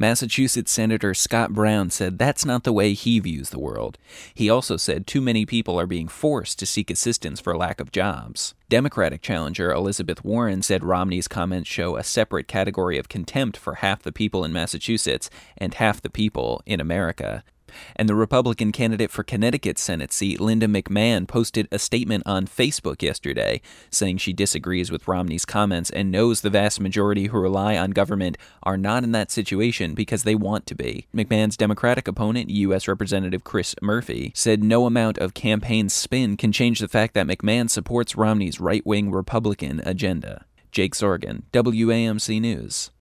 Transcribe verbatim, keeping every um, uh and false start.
Massachusetts Senator Scott Brown said that's not the way he views the world. He also said too many people are being forced to seek assistance for lack of jobs. Democratic challenger Elizabeth Warren said Romney's comments show a separate category of contempt for half the people in Massachusetts and half the people in America. And the Republican candidate for Connecticut's Senate seat, Linda McMahon, posted a statement on Facebook yesterday saying she disagrees with Romney's comments and knows the vast majority who rely on government are not in that situation because they want to be. McMahon's Democratic opponent, U S Representative Chris Murphy, said no amount of campaign spin can change the fact that McMahon supports Romney's right-wing Republican agenda. Jake Sorgan, W A M C News.